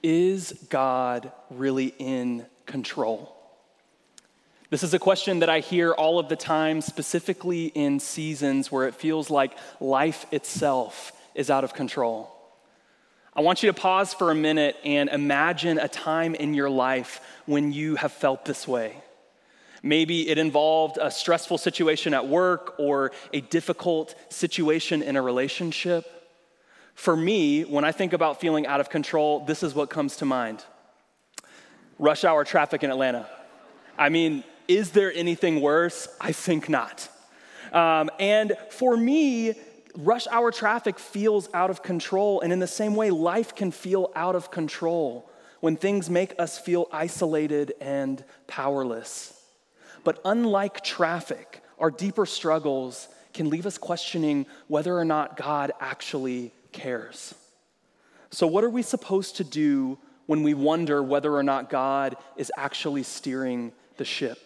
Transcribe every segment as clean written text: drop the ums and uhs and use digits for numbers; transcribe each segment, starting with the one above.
Is God really in control? This is a question that I hear all of the time, specifically in seasons where it feels like life itself is out of control. I want you to pause for a minute and imagine a time in your life when you have felt this way. Maybe it involved a stressful situation at work or a difficult situation in a relationship. For me, when I think about feeling out of control, this is what comes to mind. Rush hour traffic in Atlanta. I mean, is there anything worse? I think not. And for me, rush hour traffic feels out of control. And in the same way, life can feel out of control when things make us feel isolated and powerless. But unlike traffic, our deeper struggles can leave us questioning whether or not God actually cares. So what are we supposed to do when we wonder whether or not God is actually steering the ship?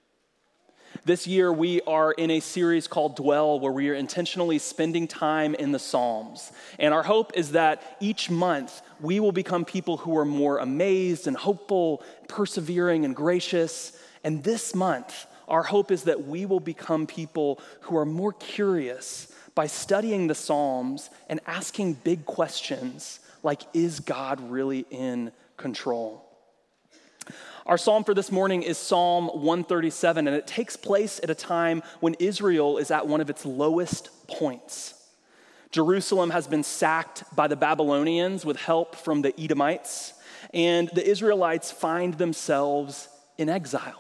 This year, we are in a series called Dwell, where we are intentionally spending time in the Psalms. And our hope is that each month, we will become people who are more amazed and hopeful, persevering and gracious. And this month, our hope is that we will become people who are more curious by studying the Psalms and asking big questions like, is God really in control? Our psalm for this morning is Psalm 137, and it takes place at a time when Israel is at one of its lowest points. Jerusalem has been sacked by the Babylonians with help from the Edomites, and the Israelites find themselves in exile.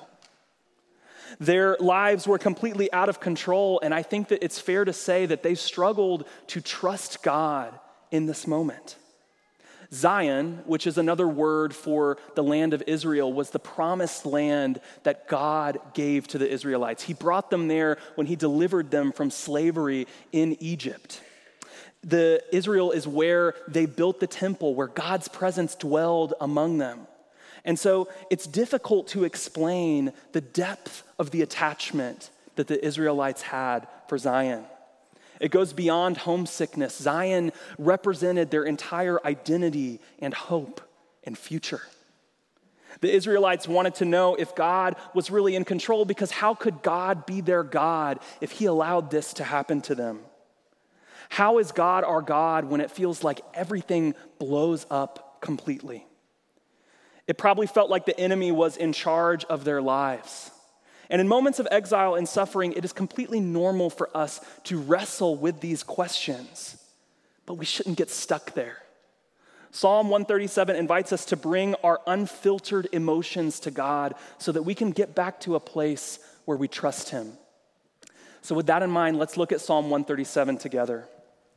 Their lives were completely out of control, and I think that it's fair to say that they struggled to trust God in this moment. Zion, which is another word for the land of Israel, was the promised land that God gave to the Israelites. He brought them there when he delivered them from slavery in Egypt. Israel is where they built the temple, where God's presence dwelled among them. And so it's difficult to explain the depth of the attachment that the Israelites had for Zion. It goes beyond homesickness. Zion represented their entire identity and hope and future. The Israelites wanted to know if God was really in control, because how could God be their God if he allowed this to happen to them? How is God our God when it feels like everything blows up completely? It probably felt like the enemy was in charge of their lives. And in moments of exile and suffering, it is completely normal for us to wrestle with these questions, but we shouldn't get stuck there. Psalm 137 invites us to bring our unfiltered emotions to God so that we can get back to a place where we trust him. So with that in mind, let's look at Psalm 137 together.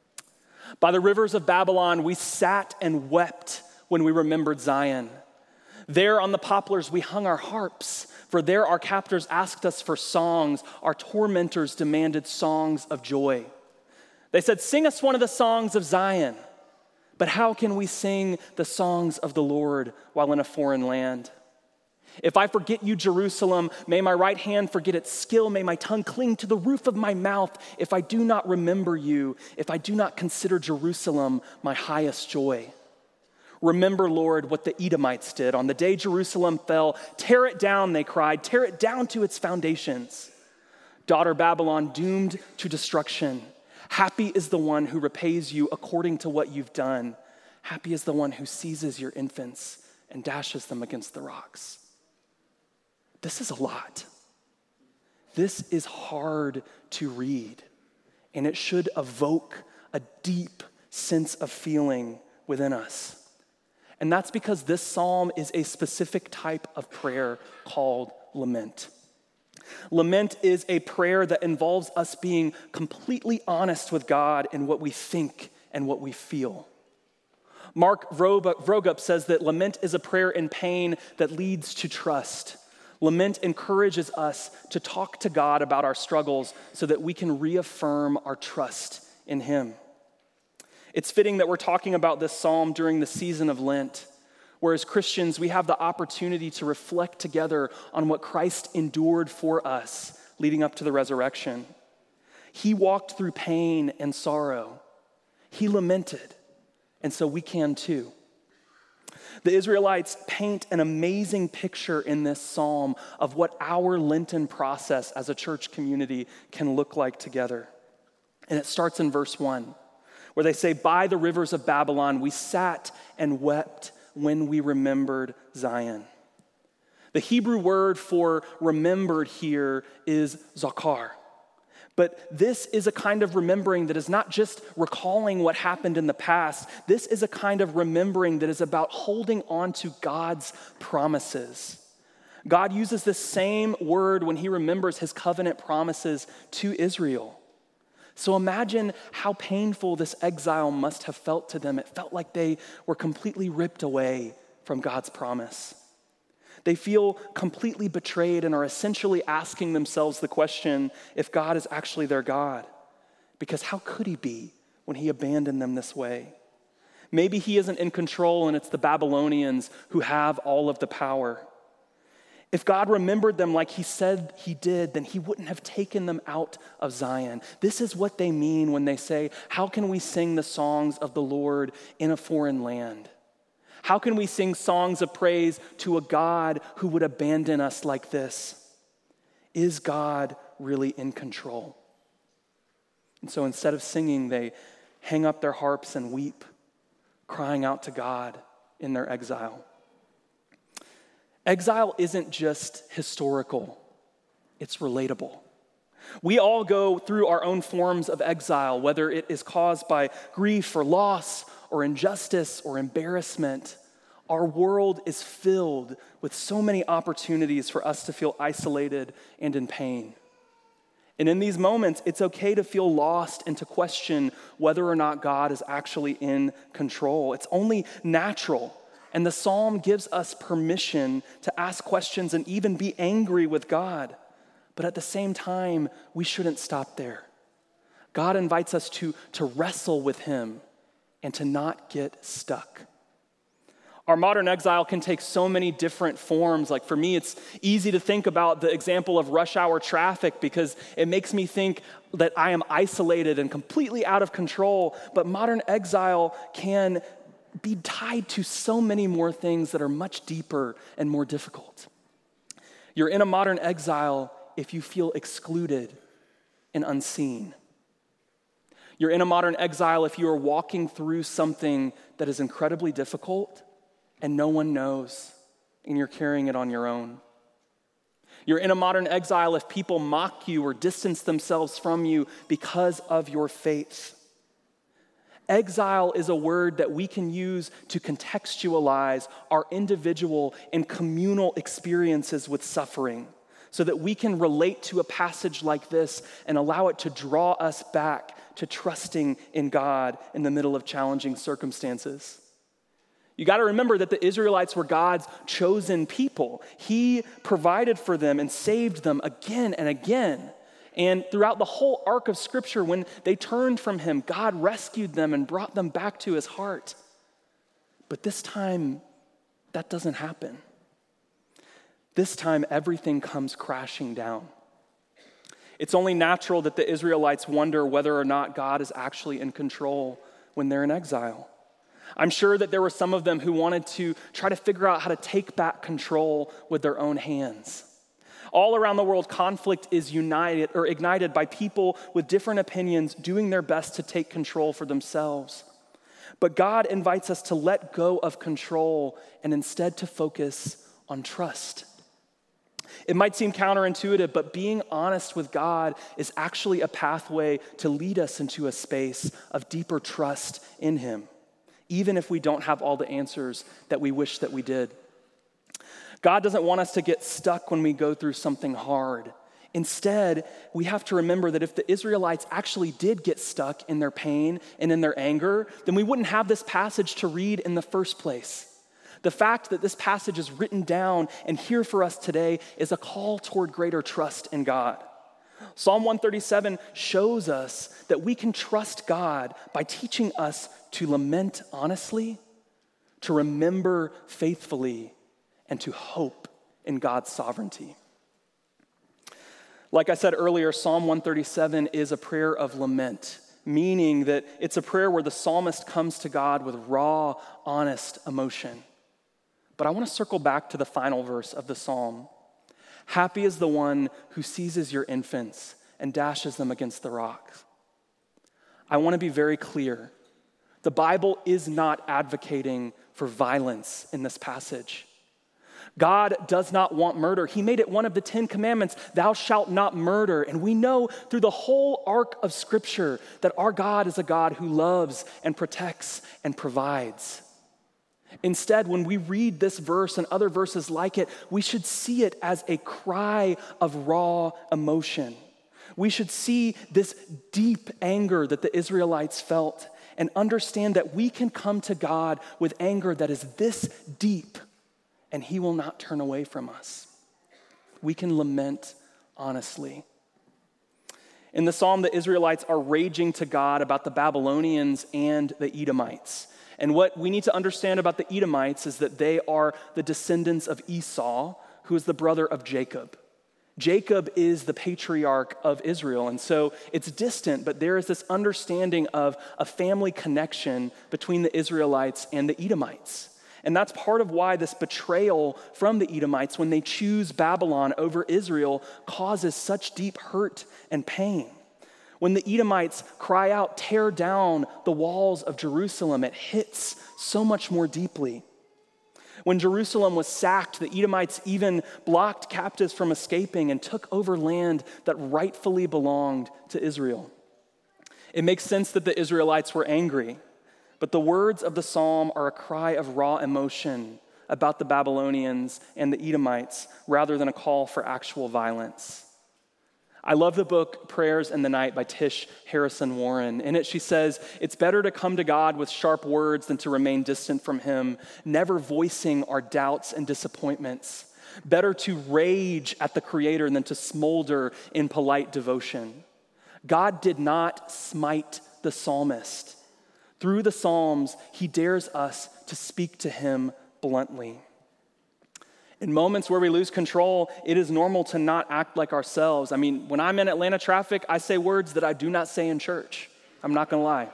By the rivers of Babylon, we sat and wept when we remembered Zion. There on the poplars, we hung our harps, for there our captors asked us for songs. Our tormentors demanded songs of joy. They said, sing us one of the songs of Zion. But how can we sing the songs of the Lord while in a foreign land? If I forget you, Jerusalem, may my right hand forget its skill. May my tongue cling to the roof of my mouth. If I do not remember you, if I do not consider Jerusalem my highest joy. Remember, Lord, what the Edomites did. On the day Jerusalem fell, tear it down, they cried. Tear it down to its foundations. Daughter Babylon, doomed to destruction. Happy is the one who repays you according to what you've done. Happy is the one who seizes your infants and dashes them against the rocks. This is a lot. This is hard to read, and it should evoke a deep sense of feeling within us. And that's because this psalm is a specific type of prayer called lament. Lament is a prayer that involves us being completely honest with God in what we think and what we feel. Mark Vroegop says that lament is a prayer in pain that leads to trust. Lament encourages us to talk to God about our struggles so that we can reaffirm our trust in him. It's fitting that we're talking about this psalm during the season of Lent, where as Christians, we have the opportunity to reflect together on what Christ endured for us leading up to the resurrection. He walked through pain and sorrow. He lamented, and so we can too. The Israelites paint an amazing picture in this psalm of what our Lenten process as a church community can look like together. And it starts in verse 1, where they say, "By the rivers of Babylon, we sat and wept when we remembered Zion." The Hebrew word for remembered here is zakar. But this is a kind of remembering that is not just recalling what happened in the past. This is a kind of remembering that is about holding on to God's promises. God uses this same word when he remembers his covenant promises to Israel. So imagine how painful this exile must have felt to them. It felt like they were completely ripped away from God's promise. They feel completely betrayed and are essentially asking themselves the question if God is actually their God. Because how could he be when he abandoned them this way? Maybe he isn't in control and it's the Babylonians who have all of the power. If God remembered them like he said he did, then he wouldn't have taken them out of Zion. This is what they mean when they say, how can we sing the songs of the Lord in a foreign land? How can we sing songs of praise to a God who would abandon us like this? Is God really in control? And so instead of singing, they hang up their harps and weep, crying out to God in their exile. Exile isn't just historical, it's relatable. We all go through our own forms of exile, whether it is caused by grief or loss or injustice or embarrassment. Our world is filled with so many opportunities for us to feel isolated and in pain. And in these moments, it's okay to feel lost and to question whether or not God is actually in control. It's only natural. And the psalm gives us permission to ask questions and even be angry with God. But at the same time, we shouldn't stop there. God invites us to wrestle with him and to not get stuck. Our modern exile can take so many different forms. Like for me, it's easy to think about the example of rush hour traffic because it makes me think that I am isolated and completely out of control. But modern exile can be tied to so many more things that are much deeper and more difficult. You're in a modern exile if you feel excluded and unseen. You're in a modern exile if you are walking through something that is incredibly difficult and no one knows, and you're carrying it on your own. You're in a modern exile if people mock you or distance themselves from you because of your faith. Exile is a word that we can use to contextualize our individual and communal experiences with suffering so that we can relate to a passage like this and allow it to draw us back to trusting in God in the middle of challenging circumstances. You got to remember that the Israelites were God's chosen people. He provided for them and saved them again and again. And throughout the whole arc of Scripture, when they turned from him, God rescued them and brought them back to his heart. But this time, that doesn't happen. This time, everything comes crashing down. It's only natural that the Israelites wonder whether or not God is actually in control when they're in exile. I'm sure that there were some of them who wanted to try to figure out how to take back control with their own hands. All around the world, conflict is ignited by people with different opinions doing their best to take control for themselves. But God invites us to let go of control and instead to focus on trust. It might seem counterintuitive, but being honest with God is actually a pathway to lead us into a space of deeper trust in him, even if we don't have all the answers that we wish that we did. God doesn't want us to get stuck when we go through something hard. Instead, we have to remember that if the Israelites actually did get stuck in their pain and in their anger, then we wouldn't have this passage to read in the first place. The fact that this passage is written down and here for us today is a call toward greater trust in God. Psalm 137 shows us that we can trust God by teaching us to lament honestly, to remember faithfully, and to hope in God's sovereignty. Like I said earlier, Psalm 137 is a prayer of lament, meaning that it's a prayer where the psalmist comes to God with raw, honest emotion. But I want to circle back to the final verse of the psalm. Happy is the one who seizes your infants and dashes them against the rocks. I want to be very clear. The Bible is not advocating for violence in this passage. God does not want murder. He made it one of the 10 commandments, thou shalt not murder. And we know through the whole arc of Scripture that our God is a God who loves and protects and provides. Instead, when we read this verse and other verses like it, we should see it as a cry of raw emotion. We should see this deep anger that the Israelites felt and understand that we can come to God with anger that is this deep, and he will not turn away from us. We can lament honestly. In the psalm, the Israelites are raging to God about the Babylonians and the Edomites. And what we need to understand about the Edomites is that they are the descendants of Esau, who is the brother of Jacob. Jacob is the patriarch of Israel, and so it's distant, but there is this understanding of a family connection between the Israelites and the Edomites. And that's part of why this betrayal from the Edomites, when they choose Babylon over Israel, causes such deep hurt and pain. When the Edomites cry out, tear down the walls of Jerusalem, it hits so much more deeply. When Jerusalem was sacked, the Edomites even blocked captives from escaping and took over land that rightfully belonged to Israel. It makes sense that the Israelites were angry, but the words of the psalm are a cry of raw emotion about the Babylonians and the Edomites rather than a call for actual violence. I love the book Prayers in the Night by Tish Harrison Warren. In it, she says, it's better to come to God with sharp words than to remain distant from him, never voicing our doubts and disappointments. Better to rage at the Creator than to smolder in polite devotion. God did not smite the psalmist. Through the Psalms, he dares us to speak to him bluntly. In moments where we lose control, it is normal to not act like ourselves. I mean, when I'm in Atlanta traffic, I say words that I do not say in church. I'm not gonna lie.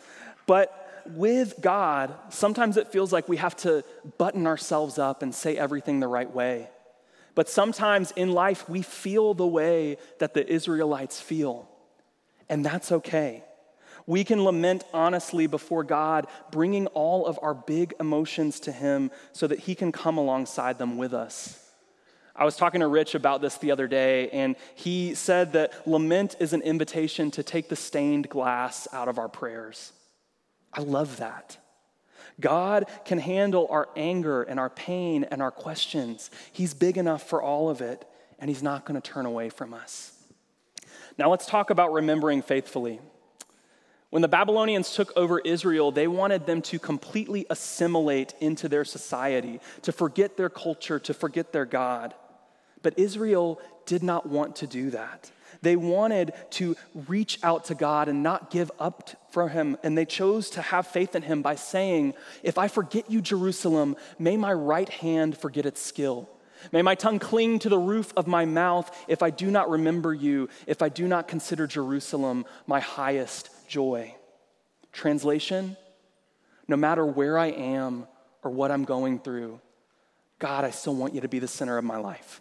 But with God, sometimes it feels like we have to button ourselves up and say everything the right way. But sometimes in life, we feel the way that the Israelites feel, and that's okay. We can lament honestly before God, bringing all of our big emotions to him so that he can come alongside them with us. I was talking to Rich about this the other day, and he said that lament is an invitation to take the stained glass out of our prayers. I love that. God can handle our anger and our pain and our questions. He's big enough for all of it, and he's not going to turn away from us. Now let's talk about remembering faithfully. When the Babylonians took over Israel, they wanted them to completely assimilate into their society, to forget their culture, to forget their God. But Israel did not want to do that. They wanted to reach out to God and not give up for him, and they chose to have faith in him by saying, if I forget you, Jerusalem, may my right hand forget its skill. May my tongue cling to the roof of my mouth if I do not remember you, if I do not consider Jerusalem my highest joy. Translation, no matter where I am or what I'm going through, God, I still want you to be the center of my life.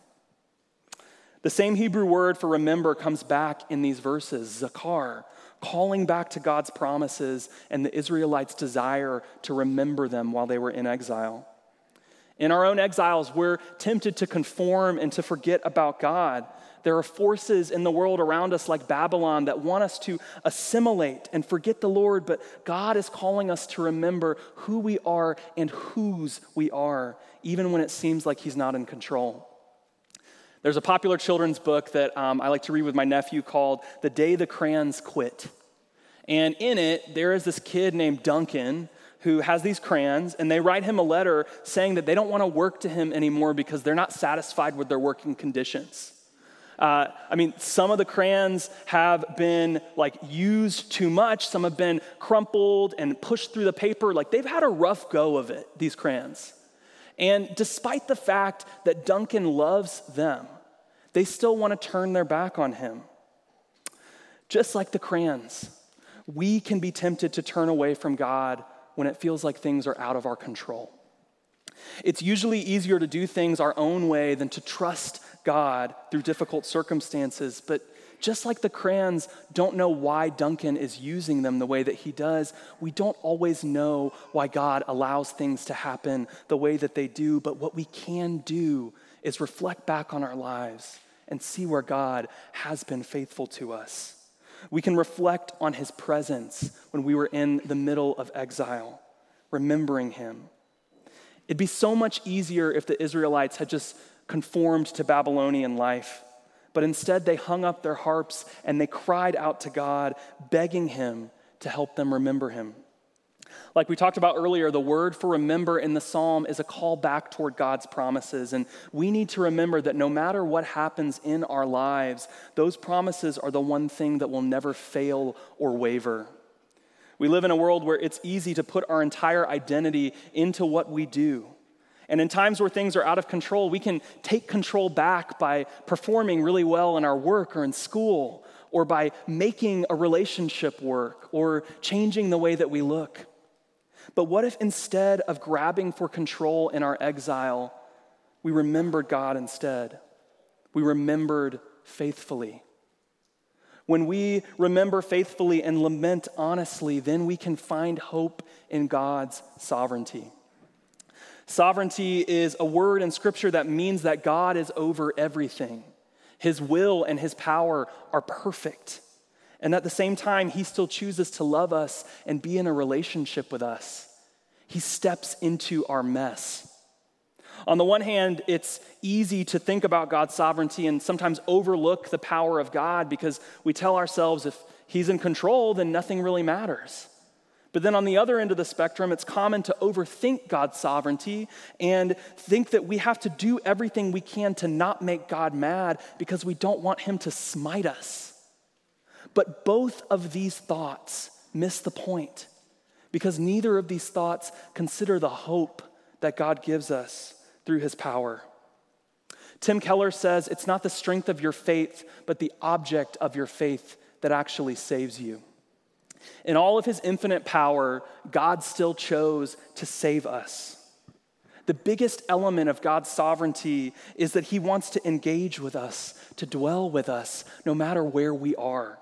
The same Hebrew word for remember comes back in these verses, zakar, calling back to God's promises and the Israelites' desire to remember them while they were in exile. In our own exiles, we're tempted to conform and to forget about God. There are forces in the world around us like Babylon that want us to assimilate and forget the Lord, but God is calling us to remember who we are and whose we are, even when it seems like he's not in control. There's a popular children's book that I like to read with my nephew called The Day the Crayons Quit. And in it, there is this kid named Duncan who has these crayons, and they write him a letter saying that they don't want to work to him anymore because they're not satisfied with their working conditions. Some of the crayons have been used too much. Some have been crumpled and pushed through the paper. They've had a rough go of it, these crayons. And despite the fact that Duncan loves them, they still want to turn their back on him. Just like the crayons, we can be tempted to turn away from God when it feels like things are out of our control. It's usually easier to do things our own way than to trust God through difficult circumstances. But just like the crayons don't know why Duncan is using them the way that he does, we don't always know why God allows things to happen the way that they do. But what we can do is reflect back on our lives and see where God has been faithful to us. We can reflect on his presence when we were in the middle of exile, remembering him. It'd be so much easier if the Israelites had just conformed to Babylonian life, but instead they hung up their harps and they cried out to God, begging him to help them remember him. Like we talked about earlier, the word for remember in the psalm is a call back toward God's promises. And we need to remember that no matter what happens in our lives, those promises are the one thing that will never fail or waver. We live in a world where it's easy to put our entire identity into what we do. And in times where things are out of control, we can take control back by performing really well in our work or in school, or by making a relationship work, or changing the way that we look. But what if instead of grabbing for control in our exile, we remembered God instead? We remembered faithfully. When we remember faithfully and lament honestly, then we can find hope in God's sovereignty. Sovereignty is a word in Scripture that means that God is over everything. His will and his power are perfect. And at the same time, he still chooses to love us and be in a relationship with us. He steps into our mess. On the one hand, it's easy to think about God's sovereignty and sometimes overlook the power of God because we tell ourselves if he's in control, then nothing really matters. But then on the other end of the spectrum, it's common to overthink God's sovereignty and think that we have to do everything we can to not make God mad because we don't want him to smite us. But both of these thoughts miss the point because neither of these thoughts consider the hope that God gives us through his power. Tim Keller says it's not the strength of your faith, but the object of your faith that actually saves you. In all of his infinite power, God still chose to save us. The biggest element of God's sovereignty is that he wants to engage with us, to dwell with us, no matter where we are.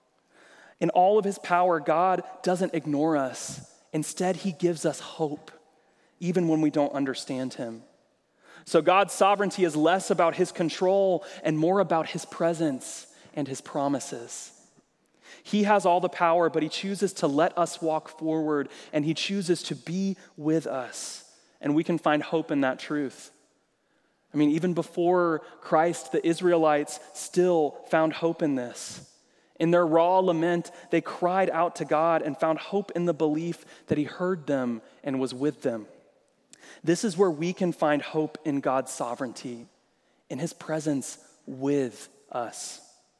In all of his power, God doesn't ignore us. Instead, he gives us hope, even when we don't understand him. So God's sovereignty is less about his control and more about his presence and his promises. He has all the power, but he chooses to let us walk forward, and he chooses to be with us. And we can find hope in that truth. I mean, even before Christ, the Israelites still found hope in this. In their raw lament, they cried out to God and found hope in the belief that he heard them and was with them. This is where we can find hope in God's sovereignty, in his presence with us.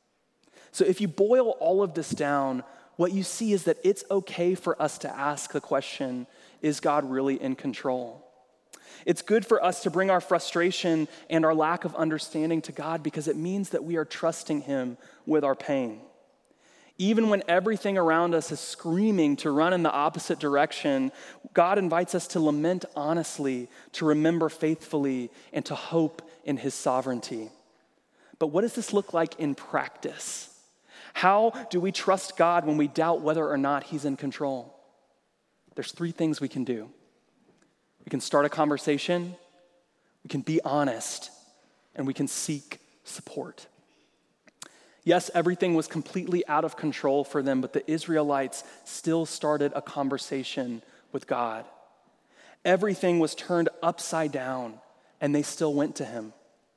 So if you boil all of this down, what you see is that it's okay for us to ask the question, is God really in control? It's good for us to bring our frustration and our lack of understanding to God because it means that we are trusting him with our pain. Even when everything around us is screaming to run in the opposite direction, God invites us to lament honestly, to remember faithfully, and to hope in his sovereignty. But what does this look like in practice? How do we trust God when we doubt whether or not he's in control? There's 3 things we can do. We can start a conversation, we can be honest, and we can seek support. Yes, everything was completely out of control for them, but the Israelites still started a conversation with God. Everything was turned upside down, and they still went to him.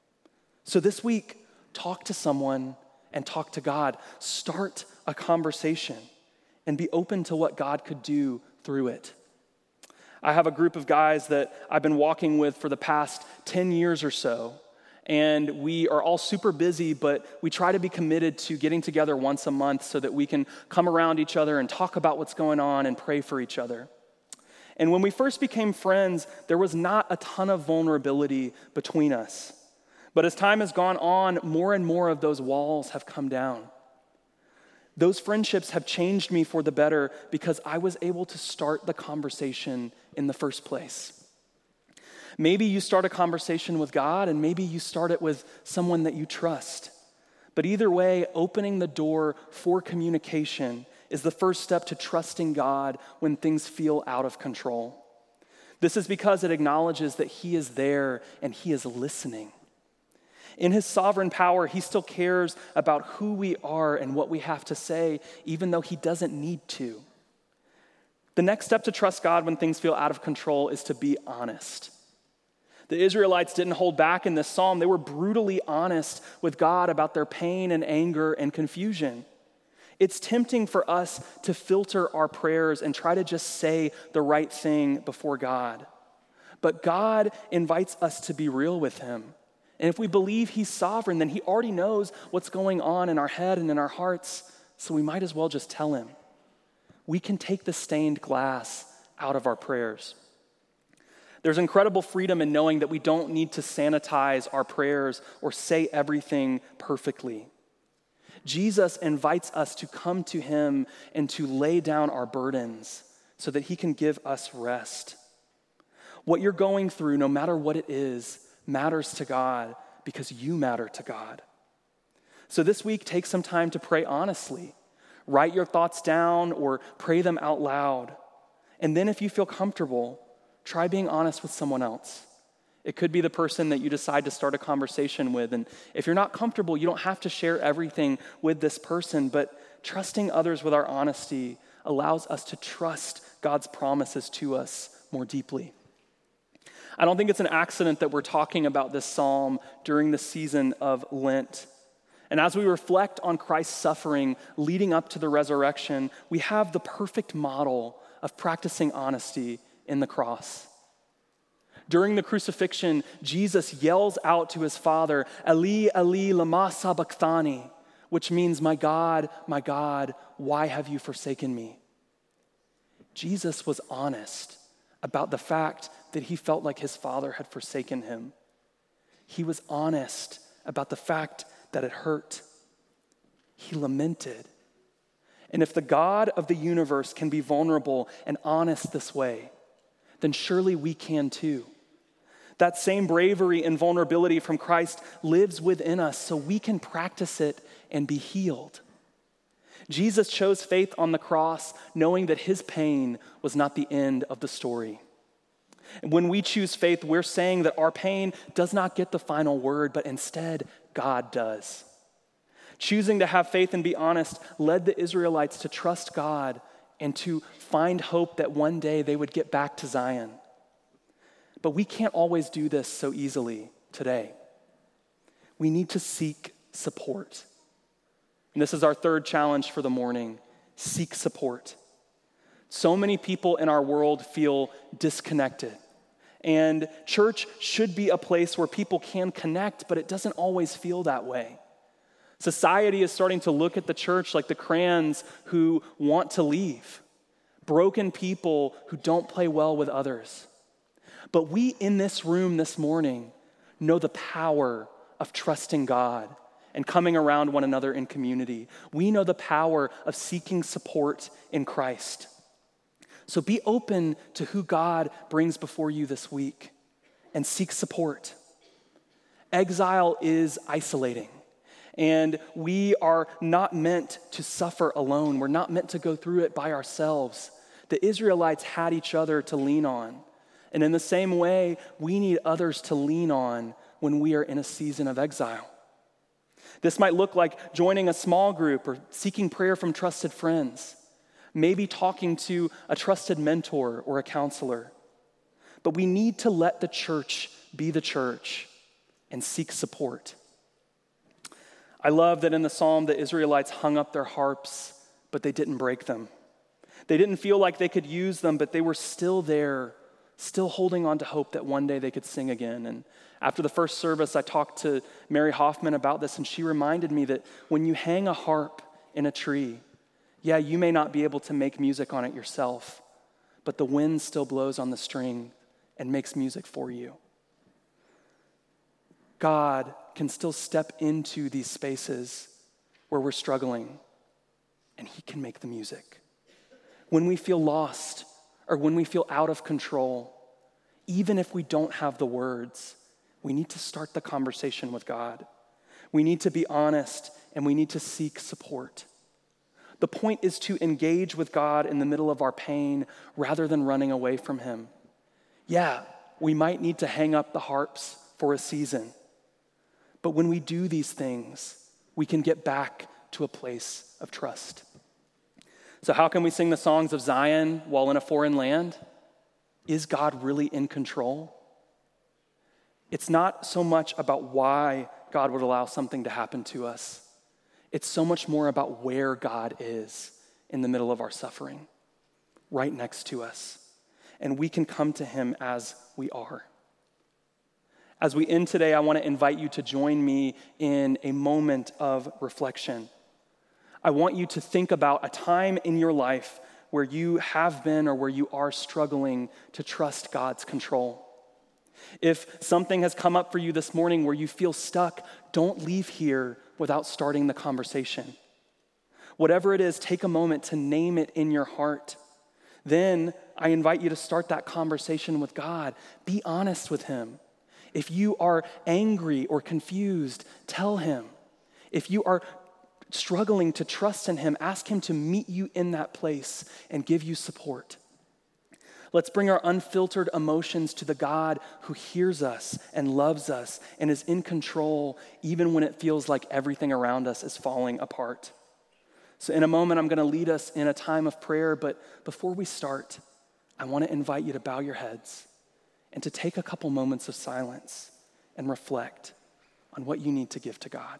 So this week, talk to someone and talk to God. Start a conversation and be open to what God could do through it. I have a group of guys that I've been walking with for the past 10 years or so. And we are all super busy, but we try to be committed to getting together once a month so that we can come around each other and talk about what's going on and pray for each other. And when we first became friends, there was not a ton of vulnerability between us. But as time has gone on, more and more of those walls have come down. Those friendships have changed me for the better because I was able to start the conversation in the first place. Maybe you start a conversation with God, and maybe you start it with someone that you trust. But either way, opening the door for communication is the first step to trusting God when things feel out of control. This is because it acknowledges that He is there and He is listening. In His sovereign power, He still cares about who we are and what we have to say, even though He doesn't need to. The next step to trust God when things feel out of control is to be honest. The Israelites didn't hold back in this psalm. They were brutally honest with God about their pain and anger and confusion. It's tempting for us to filter our prayers and try to just say the right thing before God. But God invites us to be real with Him. And if we believe He's sovereign, then He already knows what's going on in our head and in our hearts, so we might as well just tell Him. We can take the stained glass out of our prayers. There's incredible freedom in knowing that we don't need to sanitize our prayers or say everything perfectly. Jesus invites us to come to Him and to lay down our burdens so that He can give us rest. What you're going through, no matter what it is, matters to God because you matter to God. So this week, take some time to pray honestly. Write your thoughts down or pray them out loud. And then if you feel comfortable, try being honest with someone else. It could be the person that you decide to start a conversation with. And if you're not comfortable, you don't have to share everything with this person, but trusting others with our honesty allows us to trust God's promises to us more deeply. I don't think it's an accident that we're talking about this psalm during the season of Lent. And as we reflect on Christ's suffering leading up to the resurrection, we have the perfect model of practicing honesty in the cross. During the crucifixion, Jesus yells out to His Father, Eli, Eli, lama sabachthani, which means, my God, why have you forsaken me? Jesus was honest about the fact that He felt like His Father had forsaken Him. He was honest about the fact that it hurt. He lamented. And if the God of the universe can be vulnerable and honest this way, then surely we can too. That same bravery and vulnerability from Christ lives within us so we can practice it and be healed. Jesus chose faith on the cross knowing that His pain was not the end of the story. And when we choose faith, we're saying that our pain does not get the final word, but instead, God does. Choosing to have faith and be honest led the Israelites to trust God and to find hope that one day they would get back to Zion. But we can't always do this so easily today. We need to seek support. And this is our third challenge for the morning: seek support. So many people in our world feel disconnected. And church should be a place where people can connect, but it doesn't always feel that way. Society is starting to look at the church like the crayons who want to leave, broken people who don't play well with others. But we in this room this morning know the power of trusting God and coming around one another in community. We know the power of seeking support in Christ. So be open to who God brings before you this week and seek support. Exile is isolating, and we are not meant to suffer alone. We're not meant to go through it by ourselves. The Israelites had each other to lean on. And in the same way, we need others to lean on when we are in a season of exile. This might look like joining a small group or seeking prayer from trusted friends. Maybe talking to a trusted mentor or a counselor. But we need to let the church be the church and seek support. I love that in the psalm, the Israelites hung up their harps, but they didn't break them. They didn't feel like they could use them, but they were still there, still holding on to hope that one day they could sing again. And after the first service, I talked to Mary Hoffman about this, and she reminded me that when you hang a harp in a tree, yeah, you may not be able to make music on it yourself, but the wind still blows on the string and makes music for you. God can still step into these spaces where we're struggling, and He can make the music. When we feel lost or when we feel out of control, even if we don't have the words, we need to start the conversation with God. We need to be honest, and we need to seek support. The point is to engage with God in the middle of our pain rather than running away from him. Yeah, we might need to hang up the harps for a season, but when we do these things, we can get back to a place of trust. So how can we sing the songs of Zion while in a foreign land? Is God really in control? It's not so much about why God would allow something to happen to us. It's so much more about where God is in the middle of our suffering, right next to us. And we can come to him as we are. As we end today, I want to invite you to join me in a moment of reflection. I want you to think about a time in your life where you have been or where you are struggling to trust God's control. If something has come up for you this morning where you feel stuck, don't leave here without starting the conversation. Whatever it is, take a moment to name it in your heart. Then I invite you to start that conversation with God. Be honest with him. If you are angry or confused, tell him. If you are struggling to trust in him, ask him to meet you in that place and give you support. Let's bring our unfiltered emotions to the God who hears us and loves us and is in control even when it feels like everything around us is falling apart. So in a moment, I'm going to lead us in a time of prayer, but before we start, I want to invite you to bow your heads and to take a couple moments of silence and reflect on what you need to give to God.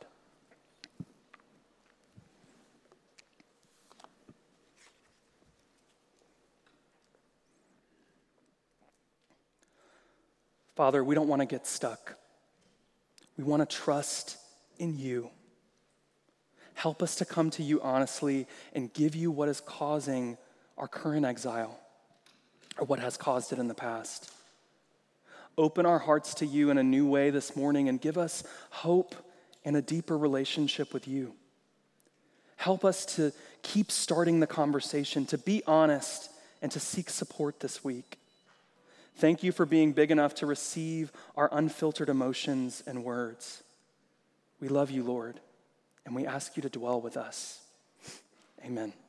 Father, we don't want to get stuck. We want to trust in you. Help us to come to you honestly and give you what is causing our current exile or what has caused it in the past. Open our hearts to you in a new way this morning and give us hope and a deeper relationship with you. Help us to keep starting the conversation, to be honest, and to seek support this week. Thank you for being big enough to receive our unfiltered emotions and words. We love you, Lord, and we ask you to dwell with us. Amen.